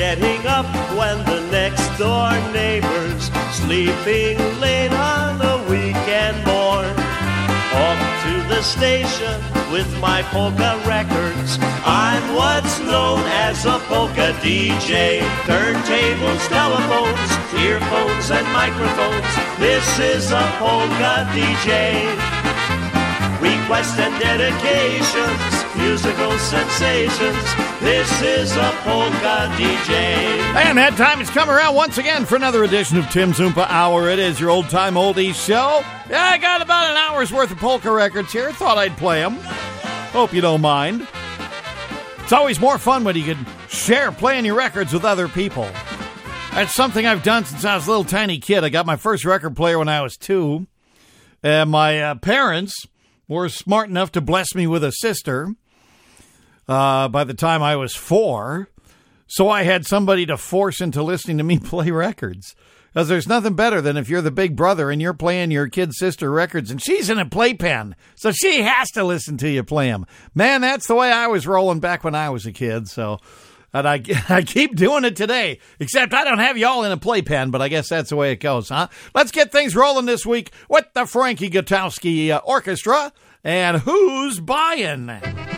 getting up when the next door neighbor's sleeping late on a weekend morn. Off to the station with my polka records. I'm what's known as a polka DJ. Turntables, telephones, earphones and microphones. This is a polka DJ. Requests and dedications, musical sensations. This is a polka DJ. And that time has come around once again for another edition of Tim's Oompa Hour. It is your old-time oldies show. Yeah, I got about an hour's worth of polka records here. Thought I'd play them. Hope you don't mind. It's always more fun when you can share playing your records with other people. That's something I've done since I was a little tiny kid. I got my first record player when I was 2. And my parents were smart enough to bless me with a sister by the time I was 4. So I had somebody to force into listening to me play records. Because there's nothing better than if you're the big brother and you're playing your kid sister records and she's in a playpen. So she has to listen to you play them. Man, that's the way I was rolling back when I was a kid. So, and I keep doing it today. Except I don't have you all in a playpen, but I guess that's the way it goes, huh? Let's get things rolling this week with the Frankie Gutowski Orchestra. And Who's Buying?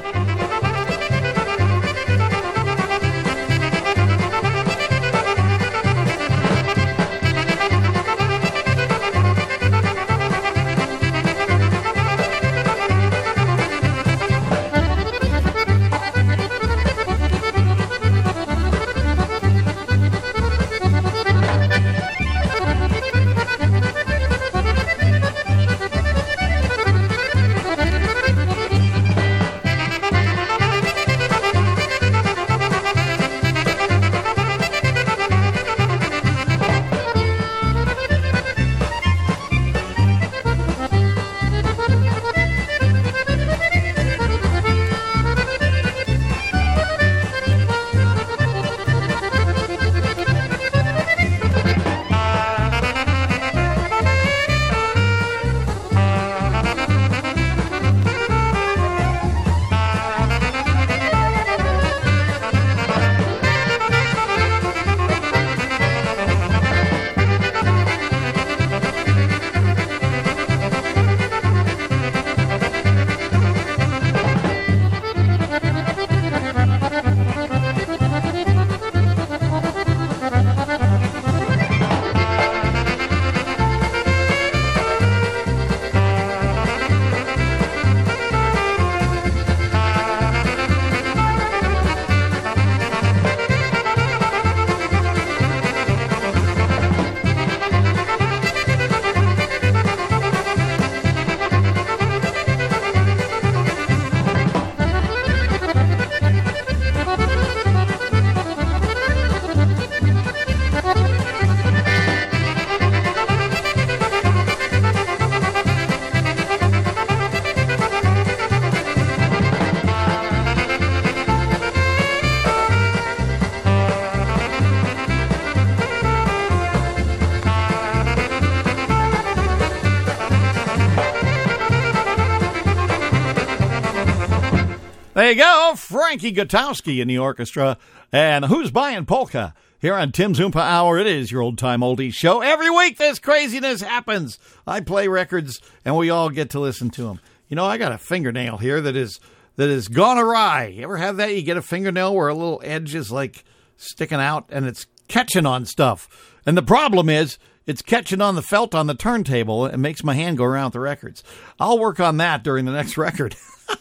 There you go, Frankie Gutowski in the orchestra. And Who's Buying Polka? Here on Tim's Oompa Hour, it is your old-time oldies show. Every week this craziness happens. I play records, and we all get to listen to them. You know, I got a fingernail here that is gone awry. You ever have that? You get a fingernail where a little edge is, like, sticking out, and it's catching on stuff. And the problem is, it's catching on the felt on the turntable. It makes my hand go around with the records. I'll work on that during the next record.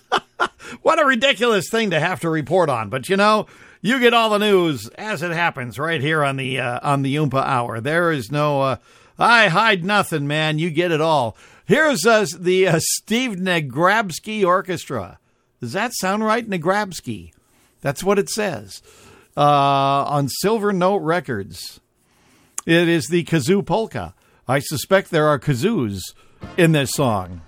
What a ridiculous thing to have to report on. But, you know, you get all the news as it happens right here on the Oompa Hour. There is no, I hide nothing, man. You get it all. Here's the Steve Nagrabsky Orchestra. Does that sound right? Nagrabsky. That's what it says. On Silver Note Records. It is the Kazoo Polka. I suspect there are kazoos in this song.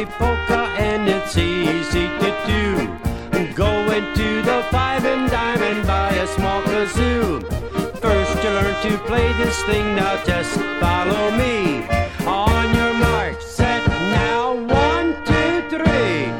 play polka and it's easy to do. Go into the Five and Dime and buy a small kazoo. First you learn to play this thing, now just follow me. On your mark, set, now 1, 2, 3.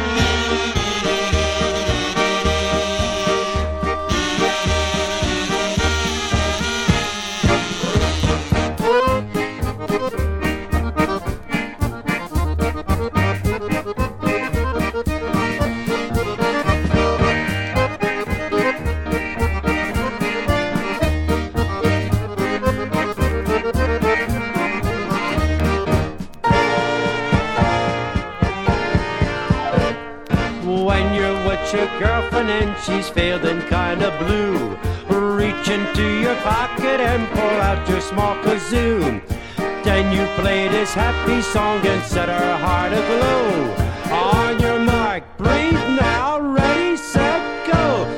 When you're with your girlfriend and she's feeling kinda blue, reach into your pocket and pull out your small kazoo. Then you play this happy song and set her heart aglow. On your mark, breathe now, ready, set, go.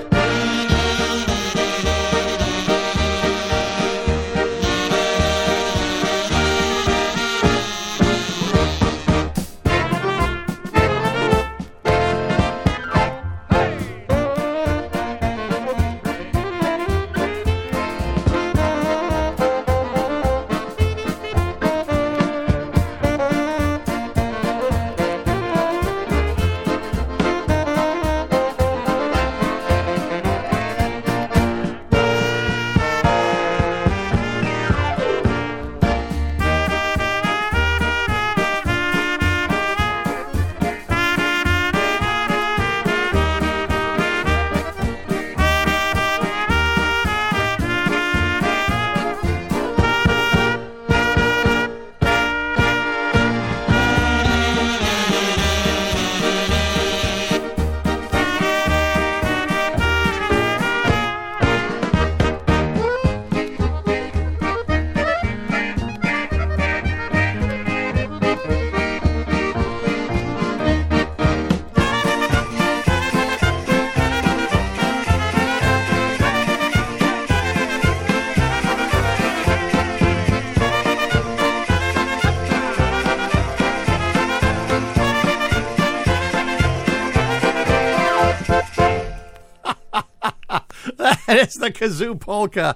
It's the kazoo polka.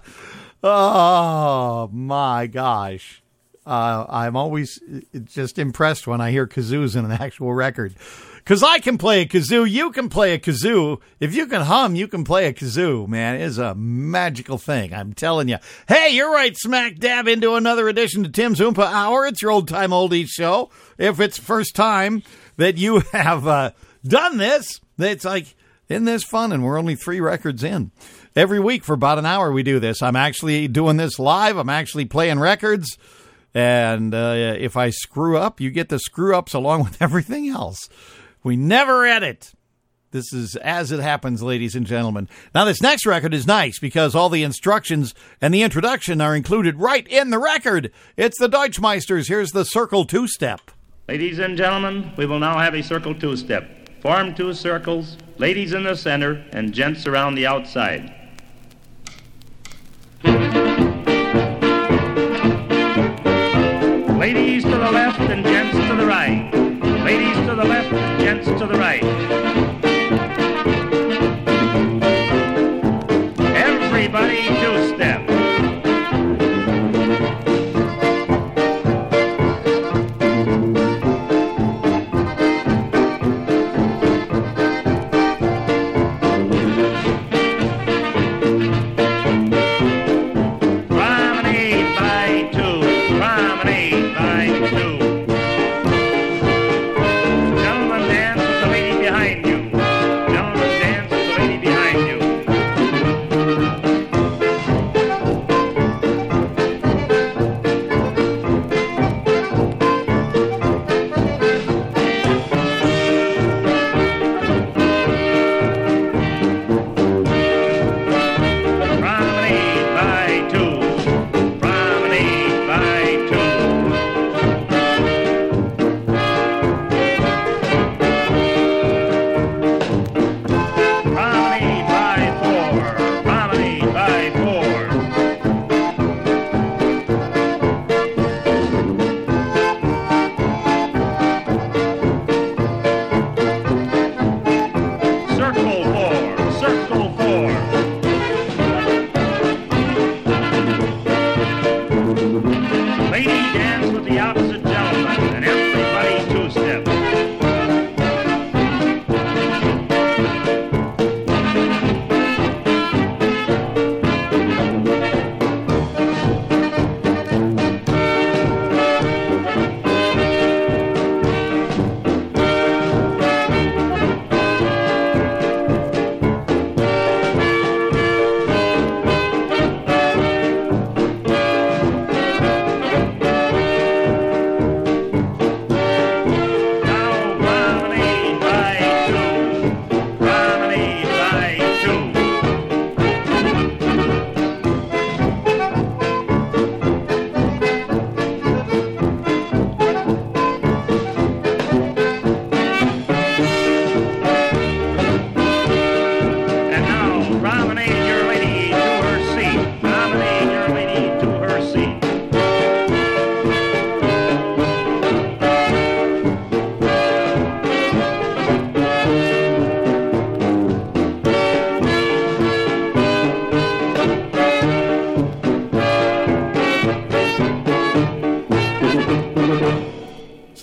Oh, my gosh. I'm always just impressed when I hear kazoos in an actual record. Because I can play a kazoo. You can play a kazoo. If you can hum, you can play a kazoo, man. It is a magical thing. I'm telling you. Hey, you're right smack dab into another edition to Tim's Oompa Hour. It's your old-time oldies show. If it's the first time that you have done this, it's like, isn't this fun? And we're only 3 records in. Every week for about an hour we do this. I'm actually doing this live. I'm actually playing records. And if I screw up, you get the screw-ups along with everything else. We never edit. This is as it happens, ladies and gentlemen. Now, this next record is nice because all the instructions and the introduction are included right in the record. It's the Deutschmeisters. Here's the Circle Two-Step. Ladies and gentlemen, we will now have a Circle Two-Step. Form 2 circles, ladies in the center, and gents around the outside. Ladies to the left and gents to the right. Ladies to the left and gents to the right. Everybody two-step. Promenade by two. Promenade by two.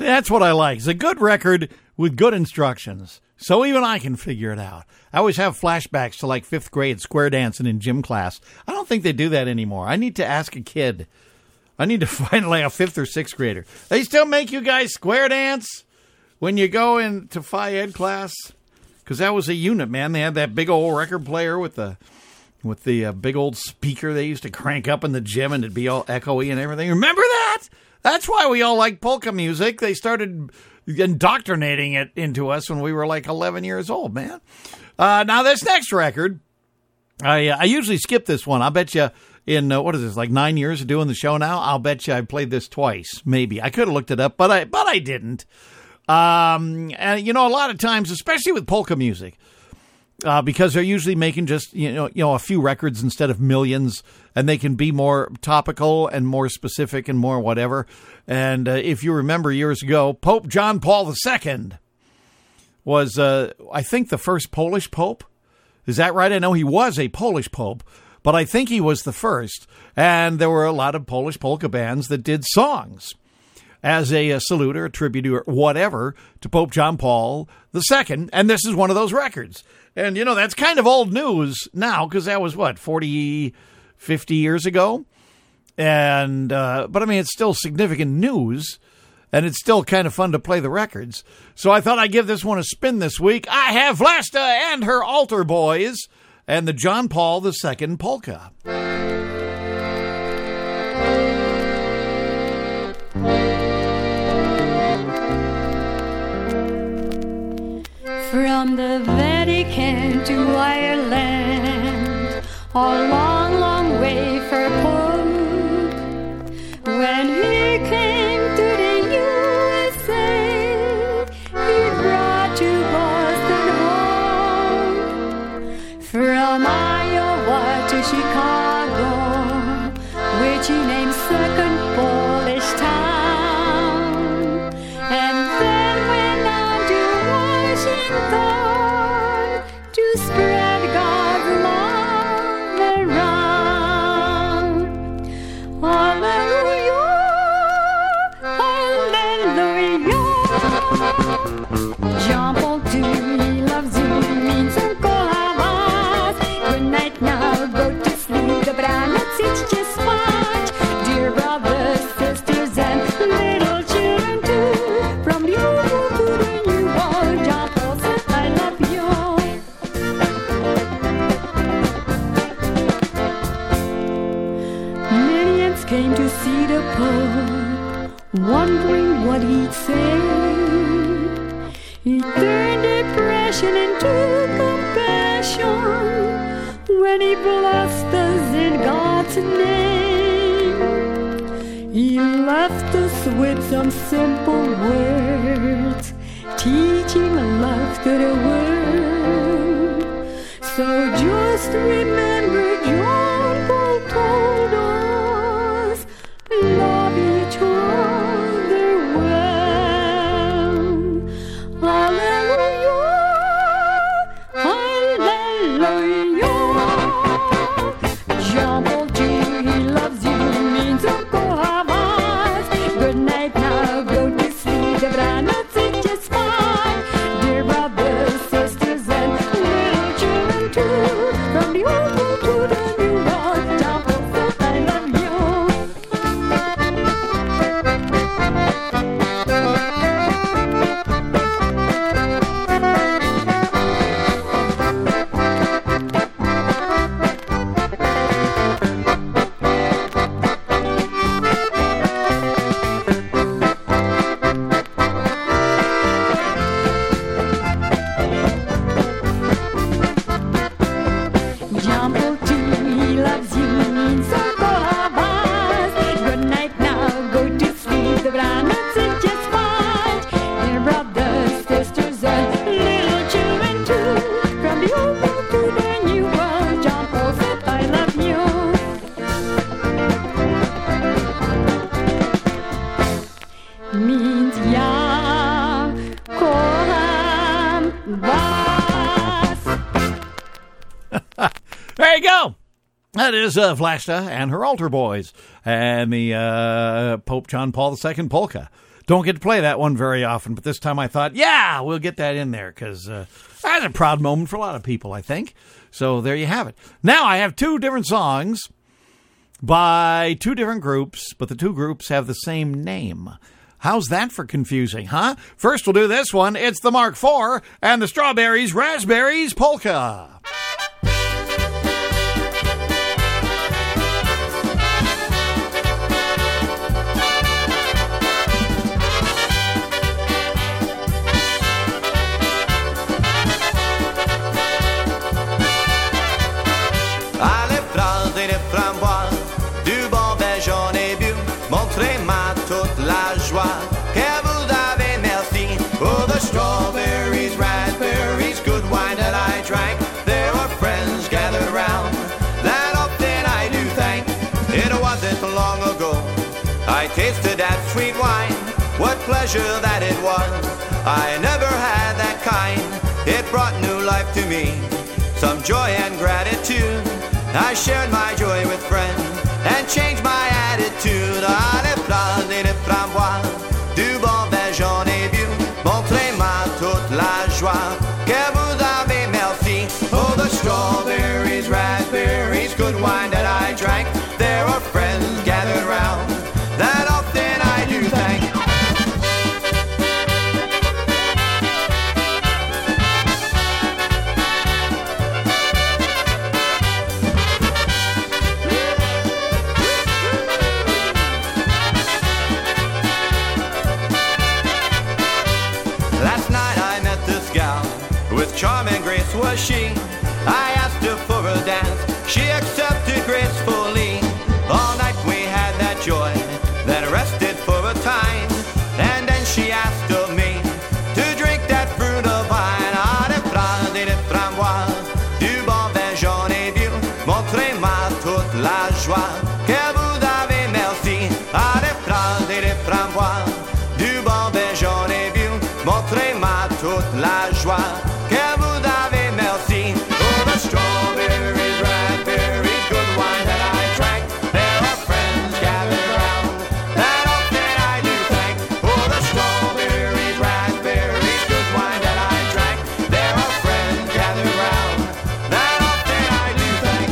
See, that's what I like. It's a good record with good instructions. So even I can figure it out. I always have flashbacks to like 5th grade square dancing in gym class. I don't think they do that anymore. I need to ask a kid. I need to find like a 5th or 6th grader. They still make you guys square dance when you go into Phi Ed class? Because that was a unit, man. They had that big old record player with the big old speaker they used to crank up in the gym and it'd be all echoey and everything. Remember that? That's why we all like polka music. They started indoctrinating it into us when we were like 11 years old, man. Now, this next record, I usually skip this one. I'll bet you in, what is this, like 9 years of doing the show now? I'll bet you I played this twice, maybe. I could have looked it up, but I didn't. And, you know, a lot of times, especially with polka music, because they're usually making just, you know, a few records instead of millions, and they can be more topical and more specific and more whatever. And if you remember years ago, Pope John Paul II was, I think, the first Polish pope. Is that right? I know he was a Polish pope, but I think he was the first. And there were a lot of Polish polka bands that did songs as a salute or a tribute or whatever to Pope John Paul II. And this is one of those records. And, you know, that's kind of old news now because that was, 40, 50 years ago? And, but I mean, it's still significant news, and it's still kind of fun to play the records. So I thought I'd give this one a spin this week. I have Vlasta and her Altar Boys and the John Paul II polka. From the Vatican to Ireland, a long, long way for Pope. When he came to the USA, he brought to Boston home. From Iowa to Chicago, which he named Second Polish Town. And then went on to Washington to spread God's love around. Hallelujah, hallelujah. Jean Paul II, he loves you, means Uncle Havas. Good night now, go to sleep, dobranoc, it's just fine. Dear brothers, sisters, and little children too, from the old to the new world, Jean Paul said, I love you. Millions came to see the Pope, wondering what he'd say. He turned depression into compassion when he blessed us in God's name. He left us with some simple words, teaching love to the world. So just remember, John Paul told us, love each other well. Hallelujah, hallelujah. Jean Paul II, he loves you, means Uncle Havas. Good night now, go to sleep, dobranoc, it's just fine. Dear brothers, sisters, and little children too, from the old to the new world, Jean Paul said, I love you. Jean Paul II, he loves you, means Uncle Havas. Good night now, go to sleep, dobranoc, it's just fine. Dear brothers, sisters, and little children too, from the old world to the new world, Jean Paul said, I love you. Means ja kocham was. There you go. That is Vlasta and her Altar Boys and the Pope John Paul II polka. Don't get to play that one very often, but this time I thought, yeah, we'll get that in there because that's a proud moment for a lot of people, I think. So there you have it. Now I have two different songs by two different groups, but the two groups have the same name. How's that for confusing, huh? First we'll do this one. It's the Mark IV and the Strawberries Raspberries Polka. Montrez-moi toute la joie que vous avez, merci. Oh, the strawberries, raspberries, good wine that I drank. There were friends gathered round, that often I do thank. It wasn't long ago I tasted that sweet wine. What pleasure that it was, I never had that kind. It brought new life to me, some joy and gratitude. I shared my joy with friends and changed my attitude. Ah, les fleurs et les framboises, du bon vin j'en ai bu. Montrez-moi toute la joie que vous avez, merci. Oh, the strawberries, raspberries, good wine that I drank. There were friends gathered round, that often I do thank. Charming grace was she. I asked her for a dance, she accepted gracefully. All night we had that joy, then rested for a time. And then she asked of me to drink that fruit of wine. Ah, des fraises et des framboises, du bon vin j'en ai bu. Montrez-moi toute la joie que vous avez, merci. Ah, des fraises et des framboises, du bon vin j'en ai bu. Montrez-moi toute la joie que vous avez, merci. Oh, the strawberries, raspberries, good wine that I drank. There are friends gathered round, that often I do thank. Oh, the strawberries, raspberries, good wine that I drank. There are friends gathered round, that often I do thank.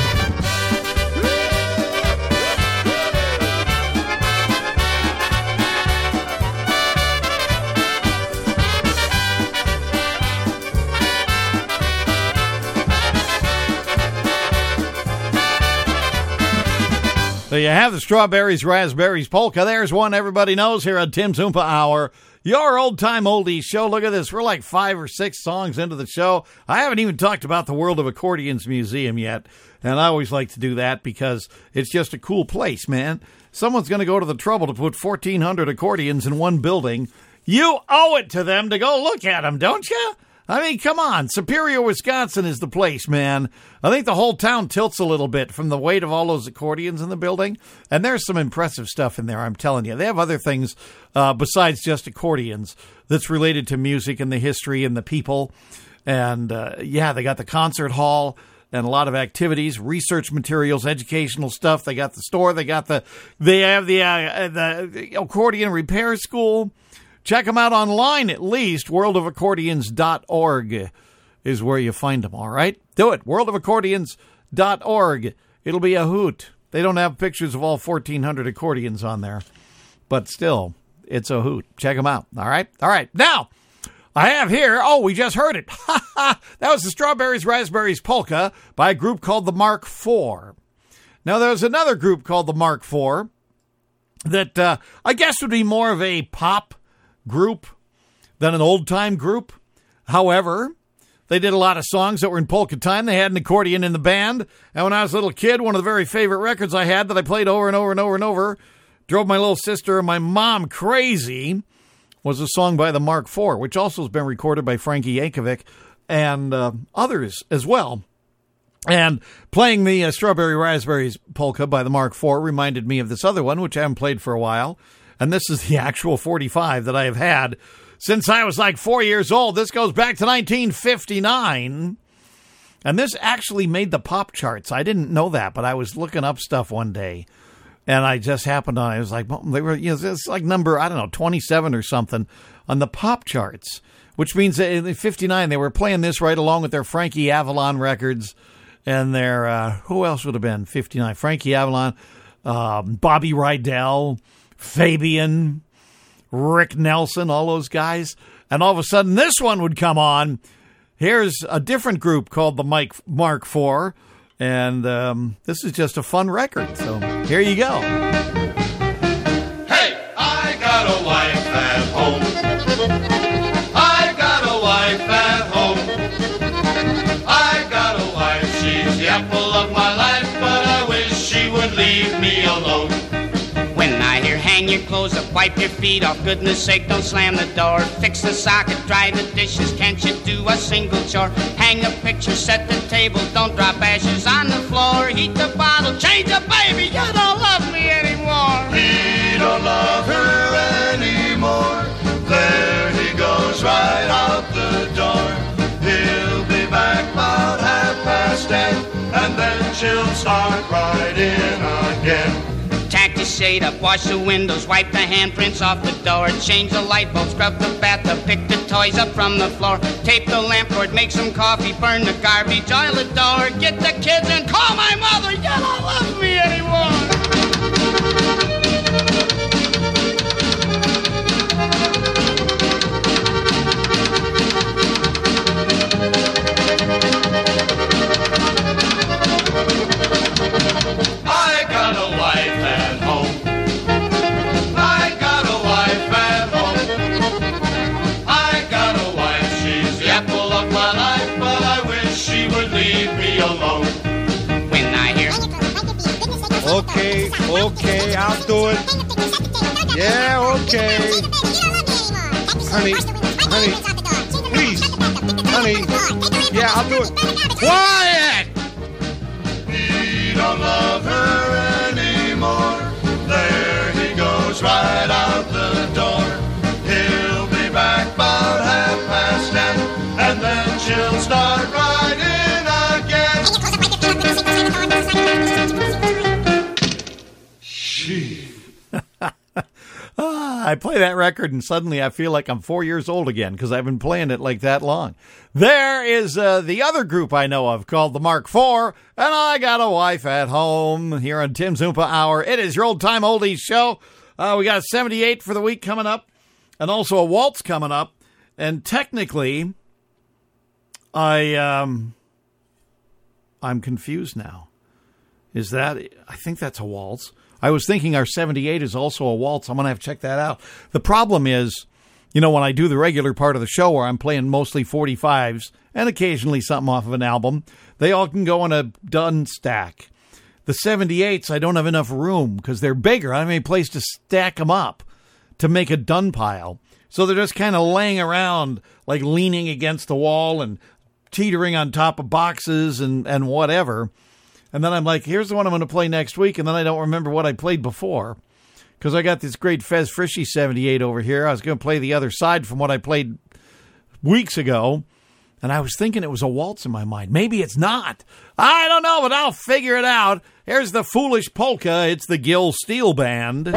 So you have the Strawberries, Raspberries Polka. There's one everybody knows here on Tim's Oompa Hour, your old-time oldies show. Look at this. We're like 5 or 6 songs into the show. I haven't even talked about the World of Accordions Museum yet, and I always like to do that because it's just a cool place, man. Someone's going to go to the trouble to put 1,400 accordions in one building. You owe it to them to go look at them, don't you? I mean, come on. Superior, Wisconsin is the place, man. I think the whole town tilts a little bit from the weight of all those accordions in the building. And there's some impressive stuff in there, I'm telling you. They have other things besides just accordions that's related to music and the history and the people. And, yeah, they got the concert hall and a lot of activities, research materials, educational stuff. They got the store. They have the accordion repair school. Check them out online, at least. worldofaccordions.org is where you find them, all right? Do it. worldofaccordions.org. It'll be a hoot. They don't have pictures of all 1,400 accordions on there, but still, it's a hoot. Check them out, all right? All right. Now, I have here, we just heard it. That was the Strawberries, Raspberries Polka by a group called the Mark IV. Now, there's another group called the Mark IV that I guess would be more of a pop group than an old-time group. However, they did a lot of songs that were in polka time. They had an accordion in the band. And when I was a little kid, one of the very favorite records I had that I played over and over and over and over, drove my little sister and my mom crazy, was a song by the Mark IV, which also has been recorded by Frankie Yankovic and others as well. And playing the Strawberry Raspberries Polka by the Mark IV reminded me of this other one, which I haven't played for a while. And this is the actual 45 that I have had since I was like 4 years old. This goes back to 1959. And this actually made the pop charts. I didn't know that, but I was looking up stuff one day. And I just happened on, I was like, well, they were, it's like number, 27 or something on the pop charts, which means that in 59, they were playing this right along with their Frankie Avalon records and their, who else would have been 59? Frankie Avalon, Bobby Rydell, Fabian, Rick Nelson, all those guys. And all of a sudden, this one would come on. Here's a different group called the Mark IV. And this is just a fun record. So here you go. Hey, I got a wife at home. I got a wife at home. I got a wife, she's the apple of my life, but I wish she would leave me alone. When I hear hang your clothes up, wipe your feet off, goodness sake, don't slam the door. Fix the socket, dry the dishes, can't you do a single chore? Hang a picture, set the table, don't drop ashes on the floor. Heat the bottle, change the baby, you don't love me anymore. He don't love her anymore. There he goes right out the door. He'll be back about 10:30, and then she'll start right in again. Tack your shade up, wash the windows, wipe the handprints off the door, change the light bulb, scrub the bathtub, pick the toys up from the floor, tape the lamp cord, make some coffee, burn the garbage, oil the door, get the kids and call my mother. You don't love me anymore. I got a wife at home. I got a wife at home. I got a wife, she's the apple of my life, but I wish she would leave me alone. When I hear Okay, I'll do it. Yeah, okay. Honey, please, honey. Yeah, I'll do it. Quiet! He don't love her anymore. There he goes right out the door. He'll be back about 10:30, and then she'll start right in again. I play that record and suddenly I feel like I'm 4 years old again because I've been playing it like that long. There is the other group I know of called the Mark IV, and I got a wife at home here on Tim's Oompa Hour. It is your old time oldies show. We got 78 for the week coming up and also a waltz coming up. And technically, I'm confused now. I think that's a waltz. I was thinking our 78 is also a waltz. I'm going to have to check that out. The problem is, when I do the regular part of the show where I'm playing mostly 45s and occasionally something off of an album, they all can go in a done stack. The 78s, I don't have enough room because they're bigger. I don't have any place to stack them up to make a done pile. So they're just kind of laying around, like leaning against the wall and teetering on top of boxes and whatever. And then I'm like, here's the one I'm going to play next week. And then I don't remember what I played before because I got this great Fez Frishy 78 over here. I was going to play the other side from what I played weeks ago. And I was thinking it was a waltz in my mind. Maybe it's not. I don't know, but I'll figure it out. Here's the Foolish Polka. It's the Gil Steele Band.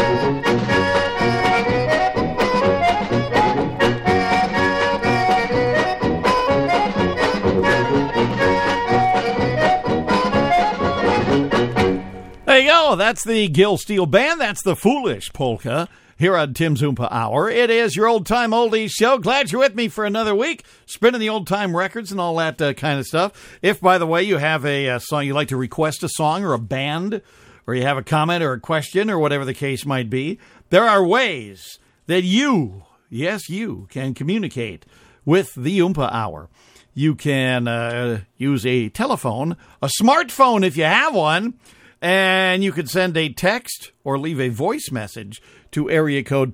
There you go. That's the Gil Steele Band. That's the Foolish Polka here on Tim's Oompa Hour. It is your old-time oldies show. Glad you're with me for another week, spinning the old-time records and all that kind of stuff. If, by the way, you have a song, you'd like to request a song or a band, or you have a comment or a question or whatever the case might be, there are ways that you, yes, you, can communicate with the Oompa Hour. You can use a telephone, a smartphone if you have one, and you could send a text or leave a voice message to area code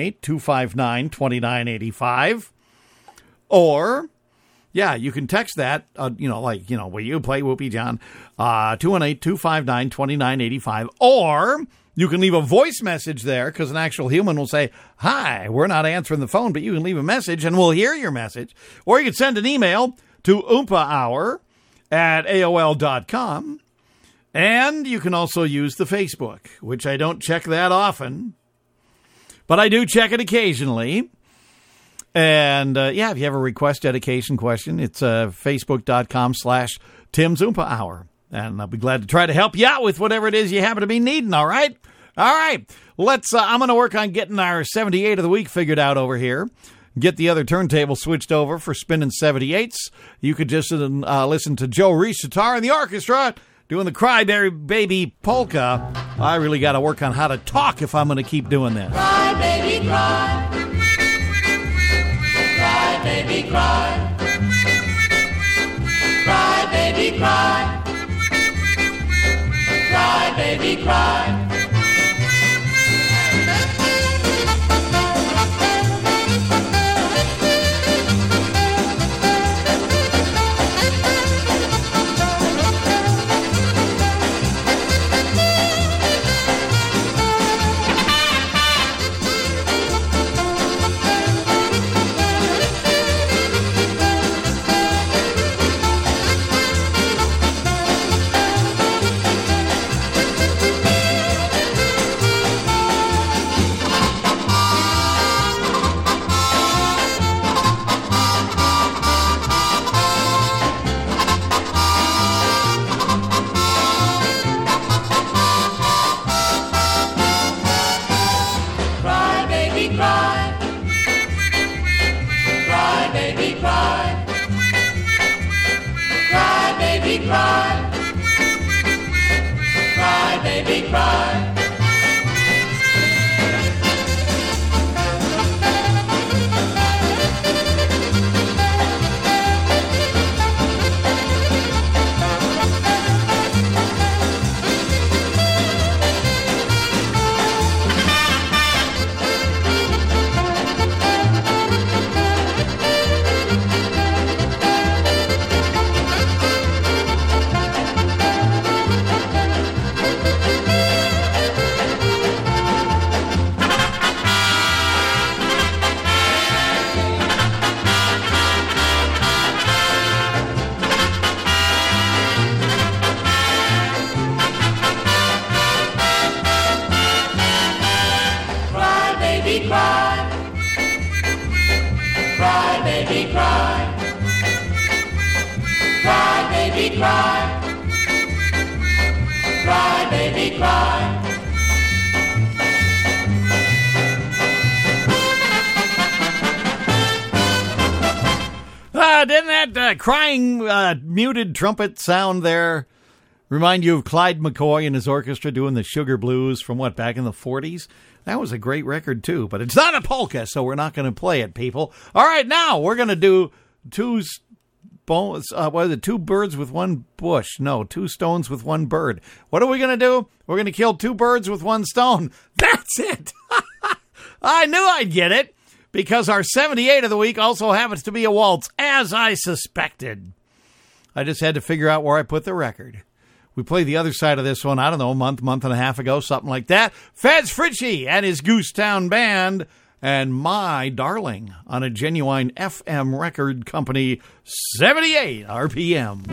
218-259-2985. Or, yeah, you can text that, where you play Whoopie John, 218-259-2985. Or you can leave a voice message there because an actual human will say, hi, we're not answering the phone, but you can leave a message and we'll hear your message. Or you can send an email to oompahour@aol.com. And you can also use the Facebook, which I don't check that often, but I do check it occasionally. And, if you have a request, dedication question, it's facebook.com/Tim's Oompa Hour. And I'll be glad to try to help you out with whatever it is you happen to be needing, all right? All right, I'm going to work on getting our 78 of the week figured out over here. Get the other turntable switched over for spinning 78s. You could just listen to Joe Reese Sitar and the orchestra doing the Cry Baby Polka. I really got to work on how to talk if I'm going to keep doing this. Cry, baby, cry. Cry, baby, cry. Cry, baby, cry. Cry, baby, cry. Didn't that crying, muted trumpet sound there remind you of Clyde McCoy and his orchestra doing the Sugar Blues from back in the 40s? That was a great record, too, but it's not a polka, so we're not going to play it, people. All right, now we're going to do two birds with one bush. No, two stones with one bird. What are we going to do? We're going to kill two birds with one stone. That's it. I knew I'd get it. Because our 78 of the week also happens to be a waltz, as I suspected. I just had to figure out where I put the record. We played the other side of this one, I don't know, a month and a half ago, something like that. Fats Fritchie and his Goosetown Band and My Darling on a Genuine FM Record Company 78 RPM.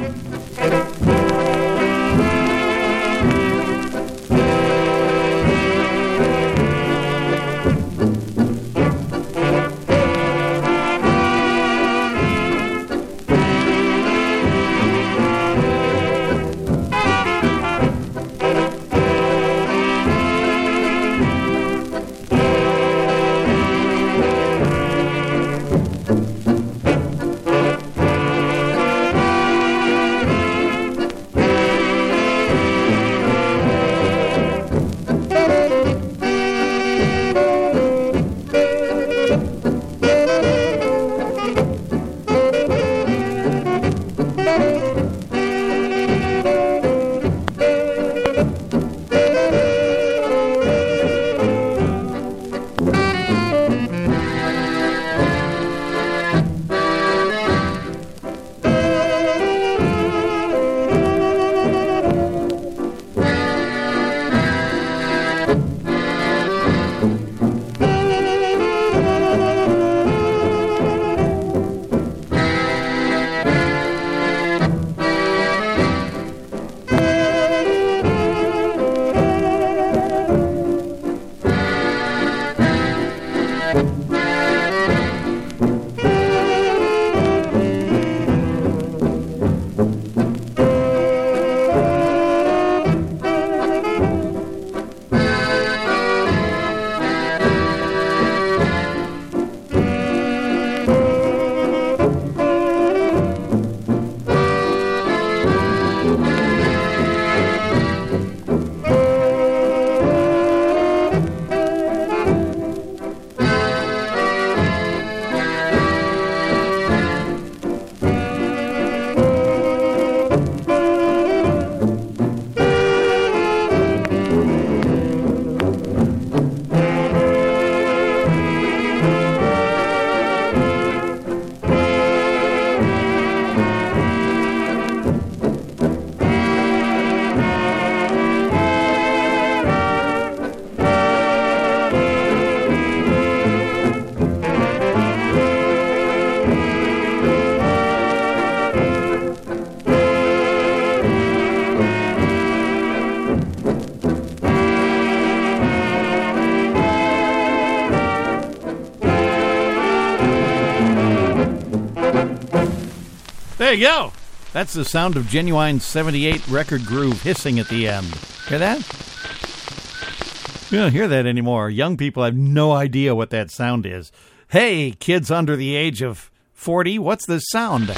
There you go. That's the sound of genuine 78 record groove hissing at the end. Hear that? You don't hear that anymore. Young people have no idea what that sound is. Hey, kids under the age of 40, what's this sound?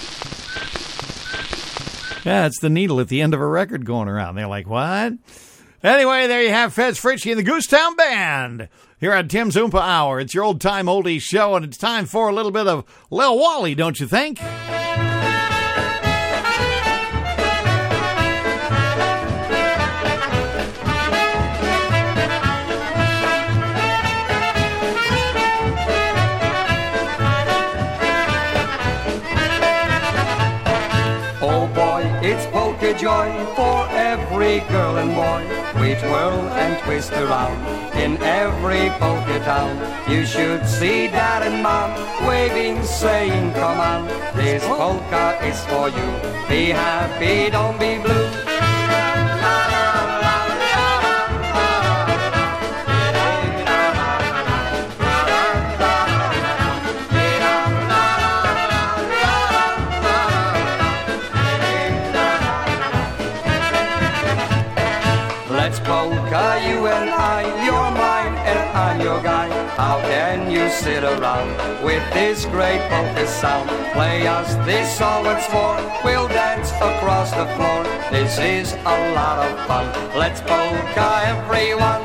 Yeah, it's the needle at the end of a record going around. They're like, what? Anyway, there you have Fez Fritchie and the Goosetown Band here on Tim's Oompa Hour. It's your old-time oldies show, and it's time for a little bit of Lil Wally, don't you think? It's polka joy for every girl and boy. We twirl and twist around in every polka town. You should see Dad and Mom waving, saying, come on, this polka is for you. Be happy, don't be blue. Polka, you and I, you're mine and I'm your guy. How can you sit around with this great polka sound? Play us this song once more, we'll dance across the floor. This is a lot of fun, let's polka everyone.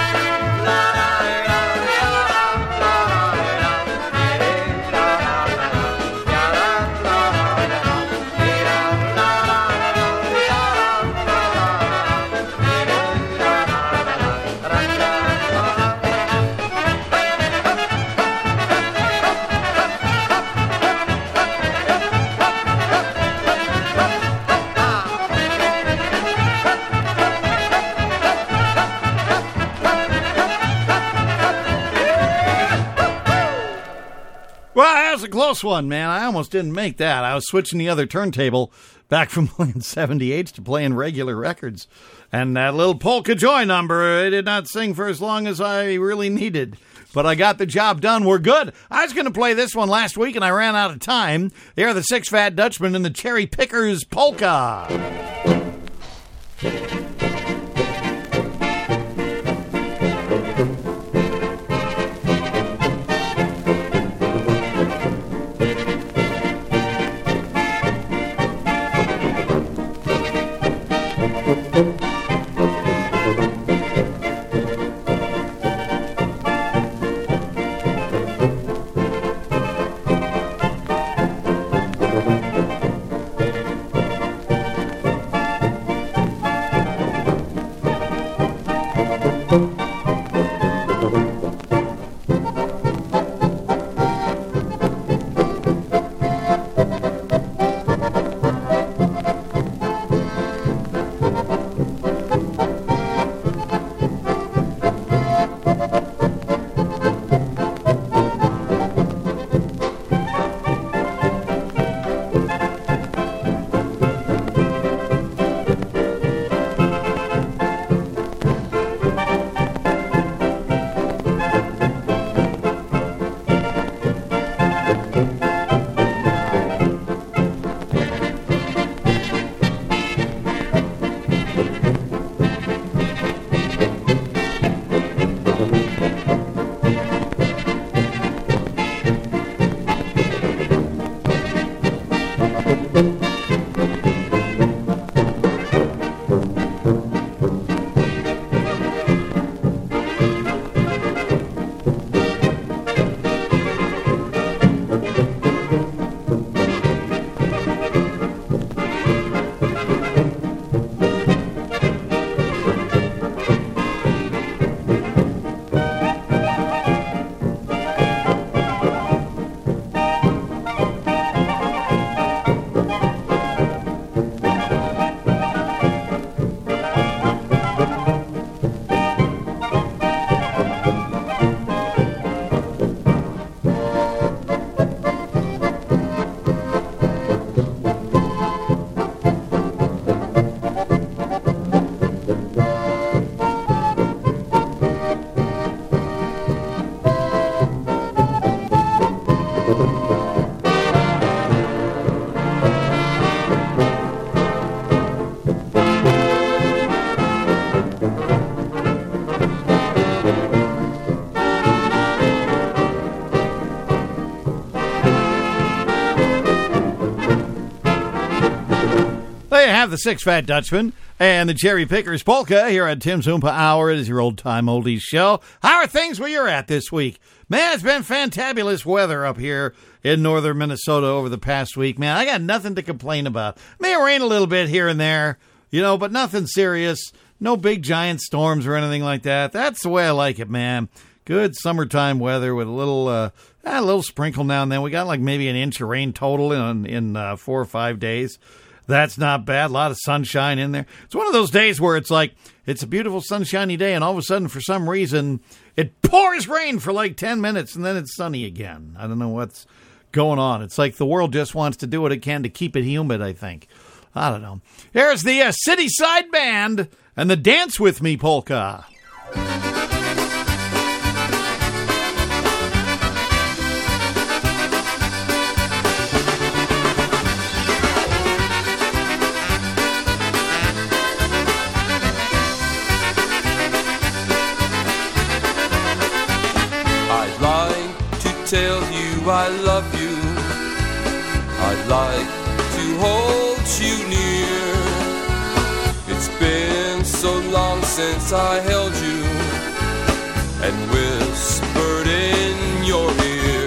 Well, that was a close one, man. I almost didn't make that. I was switching the other turntable back from playing 78s to playing regular records. And that little Polka Joy number, I did not sing for as long as I really needed. But I got the job done. We're good. I was going to play this one last week, and I ran out of time. They are the Six Fat Dutchmen and the Cherry Pickers Polka. There you have the Six Fat Dutchman and the Cherry Pickers Polka here at Tim's Oompa Hour. It is your old-time oldies show. How are things where you're at this week? Man, it's been fantabulous weather up here in northern Minnesota over the past week. Man, I got nothing to complain about. May rain a little bit here and there, but nothing serious. No big giant storms or anything like that. That's the way I like it, man. Good summertime weather with a little sprinkle now and then. We got like maybe an inch of rain total in 4 or 5 days. That's not bad. A lot of sunshine in there. It's one of those days where it's like, it's a beautiful sunshiny day, and all of a sudden, for some reason, it pours rain for like 10 minutes, and then it's sunny again. I don't know what's going on. It's like the world just wants to do what it can to keep it humid, I think. I don't know. Here's the City Side Band and the Dance With Me polka. Tell you I love you. I'd like to hold you near. It's been so long since I held you and whispered in your ear.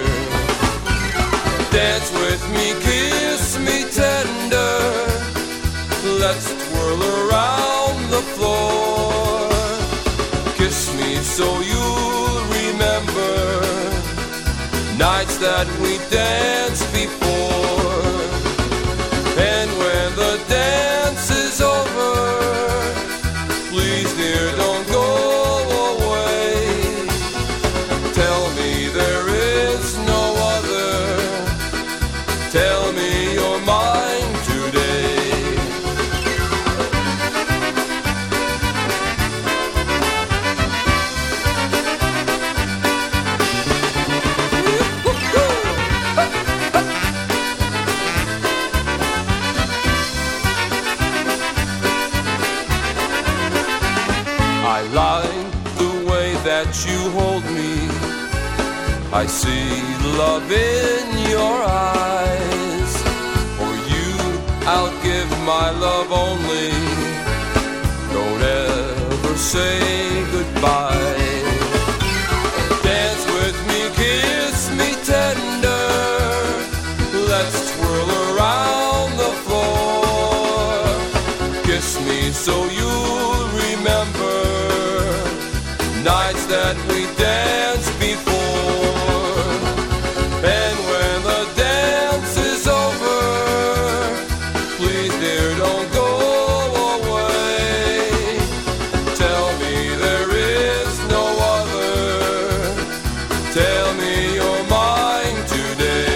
Dance with me, kiss me tender. Let's twirl around the floor. Kiss me so you'll remember nights that we danced before. And when the dance is over, please dear don't go away. Tell me there is no other. Tell me you're mine today. I like the way that you hold me. I see love in your eyes. For you, I'll give my love only. Don't ever say goodbye. Dance with me, kiss me tender. Let's twirl around the floor. Kiss me so you'll remember nights that we danced before. And when the dance is over, please dear don't go away. Tell me there is no other. Tell me you're mine today.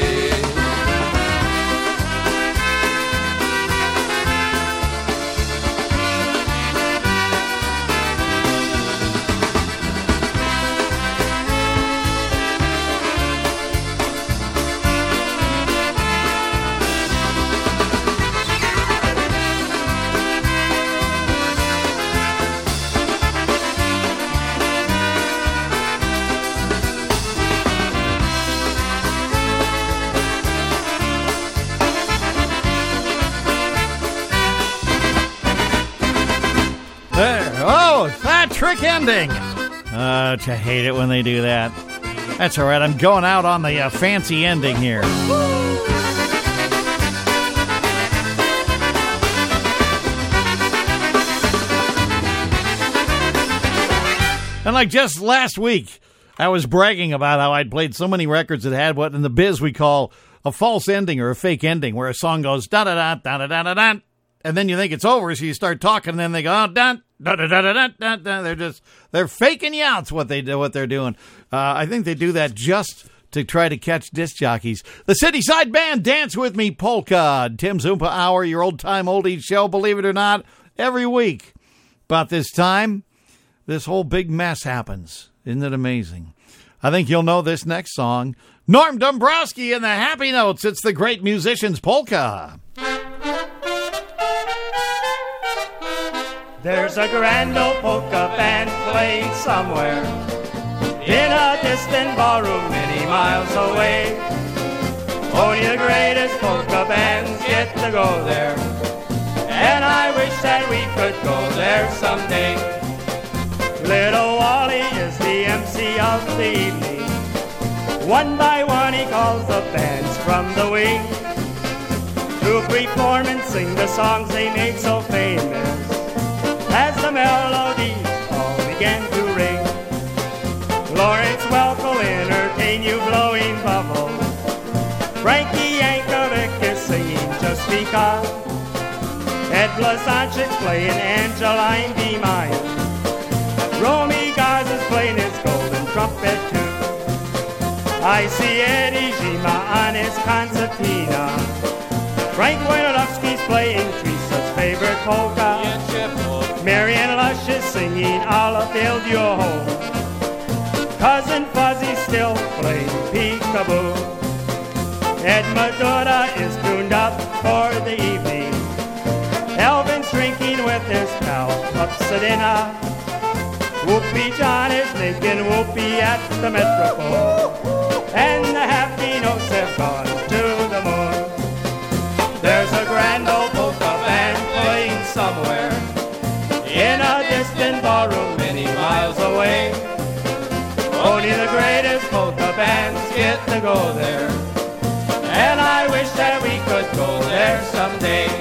There. Oh, that trick ending. Oh, I hate it when they do that. That's all right. I'm going out on the fancy ending here. And like just last week, I was bragging about how I'd played so many records that had what in the biz we call a false ending or a fake ending, where a song goes da-da-da, da-da-da-da-da, and then you think it's over, so you start talking, and then they go, oh, dun, da-da-da-da-da-da. They're faking you out. What they're doing. I think they do that just to try to catch disc jockeys. The City Side Band, Dance With Me polka. Tim's Oompa Hour, your old-time oldies show, believe it or not, every week. About this time, this whole big mess happens. Isn't it amazing? I think you'll know this next song. Norm Dombrowski and the Happy Notes. It's the Great Musicians Polka. There's a grand old polka band playing somewhere in a distant ballroom many miles away. Only the greatest polka bands get to go there. and I wish that we could go there someday. Little Wally is the MC of the evening. One by one he calls the bands from the wing to perform and sing the songs they made so famous. As the melodies all began to ring, Lawrence Welk will entertain you blowing bubbles. Frankie Yankovic is singing just because. Ed Blazonczyk's playing Angeline B. Mine. Romy Garza's playing his golden trumpet too. I see Eddie Zima on his concertina. Frank Wojnarowski's playing Teresa's favorite polka. Marianne Lush is singing I'll build you a home. Cousin Fuzzy's still playing peekaboo. Ed Madura is tuned up for the evening. Elvin's drinking with his pal Upsadina. Whoopie John is making whoopie at the Metropole. And the happy notes have gone to the moon. There's a grand old polka band playing somewhere in a distant ballroom many miles away. Only the greatest polka bands get to go there, and I wish that we could go there someday.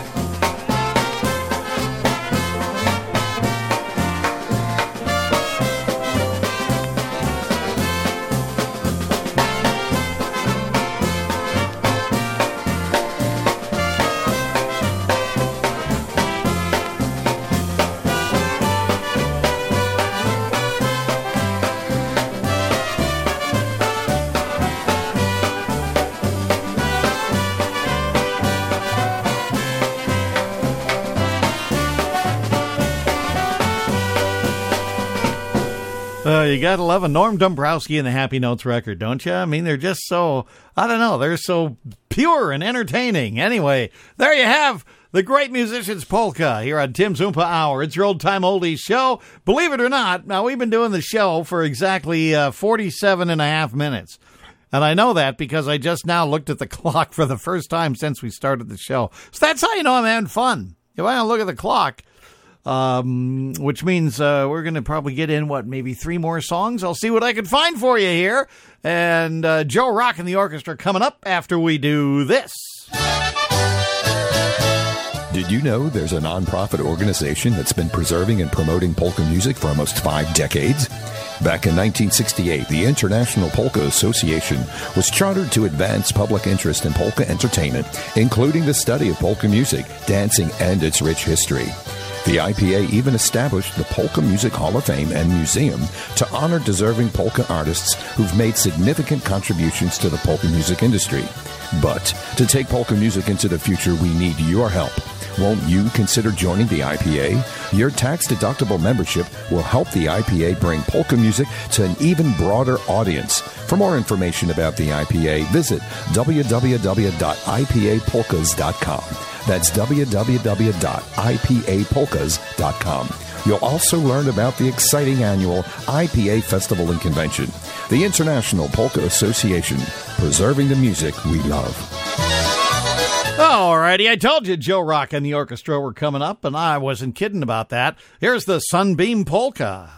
You gotta love a Norm Dombrowski and the Happy Notes record, don't you? I mean, they're just so, I don't know, they're so pure and entertaining. Anyway, there you have the Great Musicians Polka here on Tim's Oompa Hour. It's your old-time oldies show. Believe it or not, now we've been doing the show for exactly 47 and a half minutes. And I know that because I just now looked at the clock for the first time since we started the show. So that's how you know I'm having fun. If I don't look at the clock, which means we're going to probably get in, maybe 3 more songs. I'll see what I can find for you here. And Joe Rock and the orchestra coming up after we do this. Did you know there's a nonprofit organization that's been preserving and promoting polka music for almost 5 decades? Back in 1968, the International Polka Association was chartered to advance public interest in polka entertainment, including the study of polka music, dancing, and its rich history. The IPA even established the Polka Music Hall of Fame and Museum to honor deserving polka artists who've made significant contributions to the polka music industry. But to take polka music into the future, we need your help. Won't you consider joining the IPA? Your tax-deductible membership will help the IPA bring polka music to an even broader audience. For more information about the IPA, visit www.ipapolkas.com. That's www.ipapolkas.com. You'll also learn about the exciting annual IPA Festival and Convention. The International Polka Association, preserving the music we love. Alrighty, I told you Joe Rock and the orchestra were coming up, and I wasn't kidding about that. Here's the Sunbeam Polka.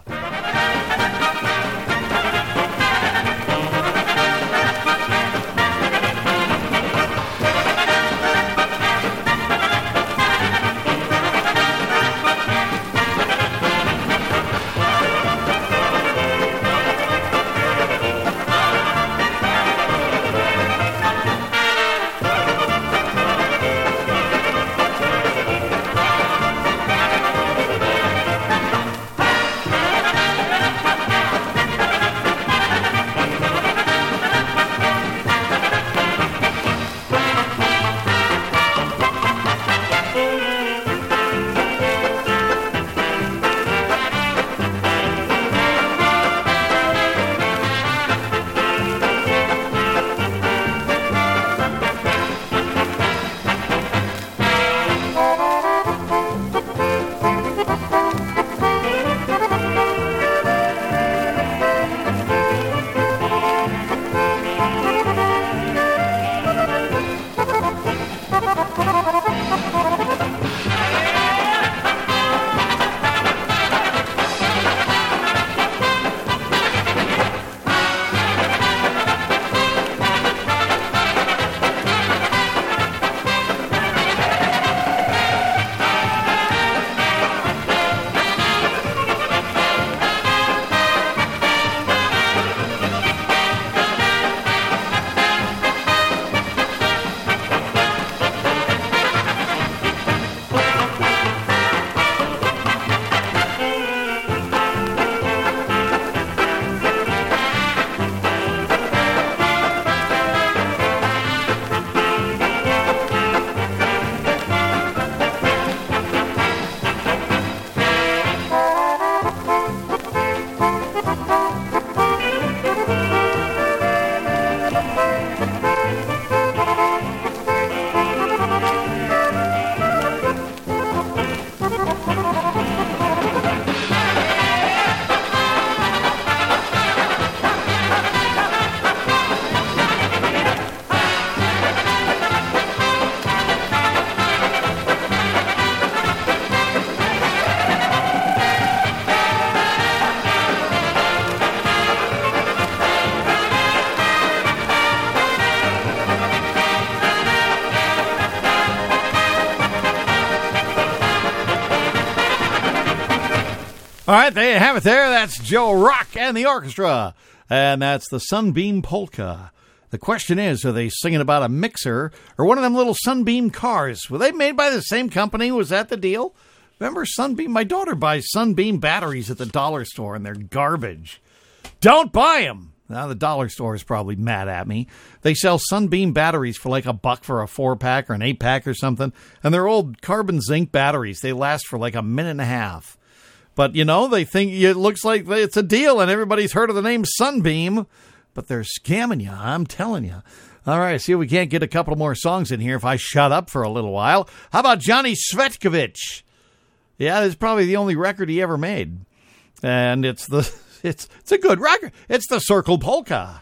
All right, there you have it there. That's Joe Rock and the orchestra. And that's the Sunbeam Polka. The question is, are they singing about a mixer or one of them little Sunbeam cars? Were they made by the same company? Was that the deal? Remember Sunbeam? My daughter buys Sunbeam batteries at the dollar store, and they're garbage. Don't buy them. Now, the dollar store is probably mad at me. They sell Sunbeam batteries for like $1 for a 4-pack or an 8-pack or something, and they're old carbon zinc batteries. They last for like a minute and a half. But, you know, they think it looks like it's a deal, and everybody's heard of the name Sunbeam. But they're scamming you, I'm telling you. All right, see if we can't get a couple more songs in here if I shut up for a little while. How about Johnny Svetkovich? Yeah, it's probably the only record he ever made. And it's a good record. It's the Circle Polka.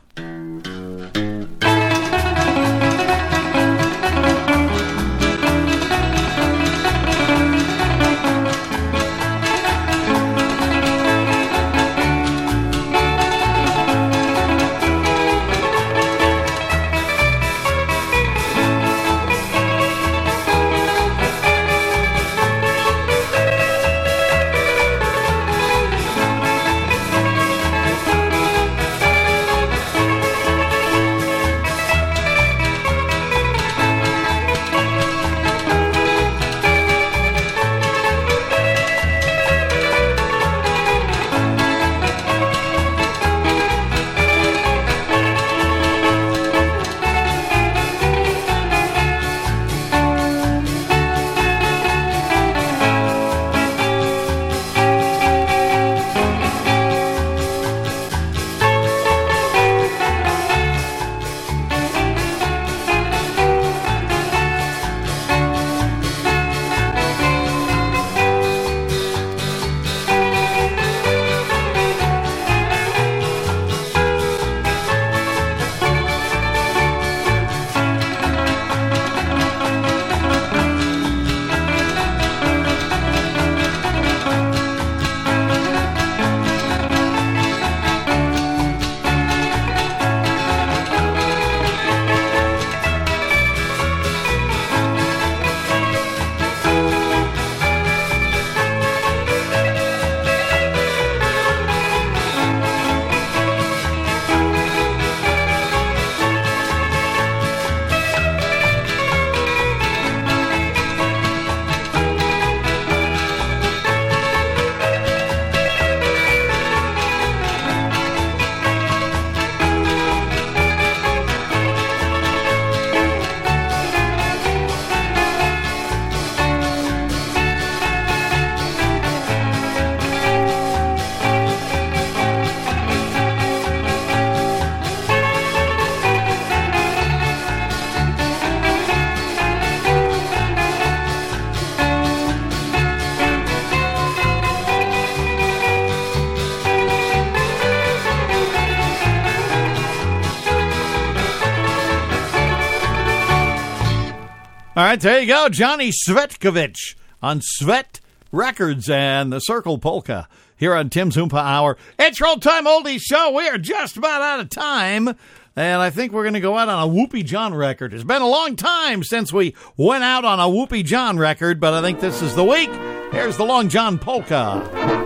All right, there you go. Johnny Svetkovich on Svet Records and the Circle Polka here on Tim's Oompa Hour. It's your old-time oldies show. We are just about out of time, and I think we're going to go out on a Whoopie John record. It's been a long time since we went out on a Whoopie John record, but I think this is the week. Here's the Long John Polka.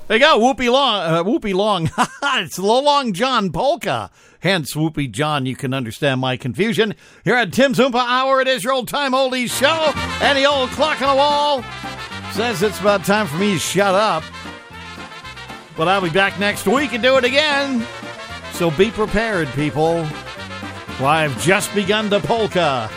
There you go, Whoopie Long. It's the Long John Polka. Hence, Whoopie John, you can understand my confusion. Here at Tim's Oompa Hour, it is your old-time oldies show. And the old clock on the wall says it's about time for me to shut up. But I'll be back next week and do it again. So be prepared, people. Well, I've just begun the polka.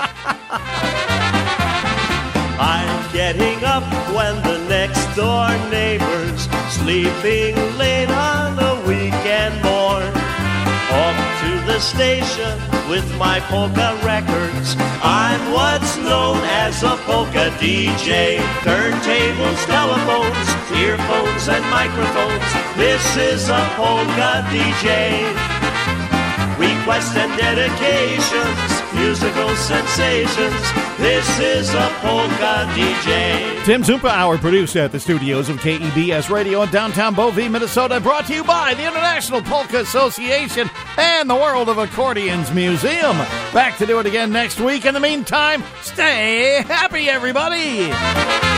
I'm getting up when the next door neighbor's sleeping late on a weekend morn. Off to the station with my polka records. I'm what's known as a polka DJ. Turntables, telephones, earphones, and microphones. This is a polka DJ. Requests and dedications, musical sensations. This is a polka DJ. Tim's Oompa Hour, produced at the studios of KEBS Radio in downtown Bovee, Minnesota, brought to you by the International Polka Association and the World of Accordions Museum. Back to do it again next week. In the meantime, stay happy, everybody.